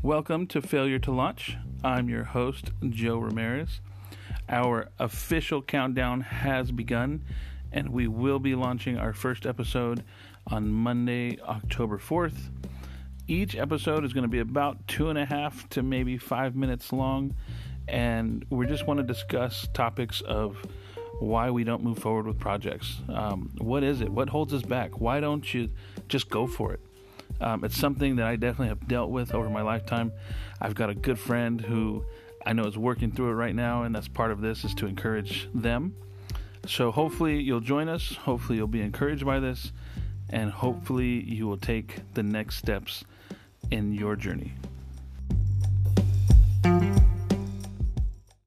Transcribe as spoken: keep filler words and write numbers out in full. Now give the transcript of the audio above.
Welcome to Failure to Launch. I'm your host, Joe Ramirez. Our official countdown has begun, and we will be launching our first episode on Monday, October fourth. Each episode is going to be about two and a half to maybe five minutes long, and we just want to discuss topics of why we don't move forward with projects. Um, what is it? What holds us back? Why don't you just go for it? Um, it's something that I definitely have dealt with over my lifetime. I've got a good friend who I know is working through it right now, and that's part of this, is to encourage them. So hopefully you'll join us. Hopefully you'll be encouraged by this, and hopefully you will take the next steps in your journey.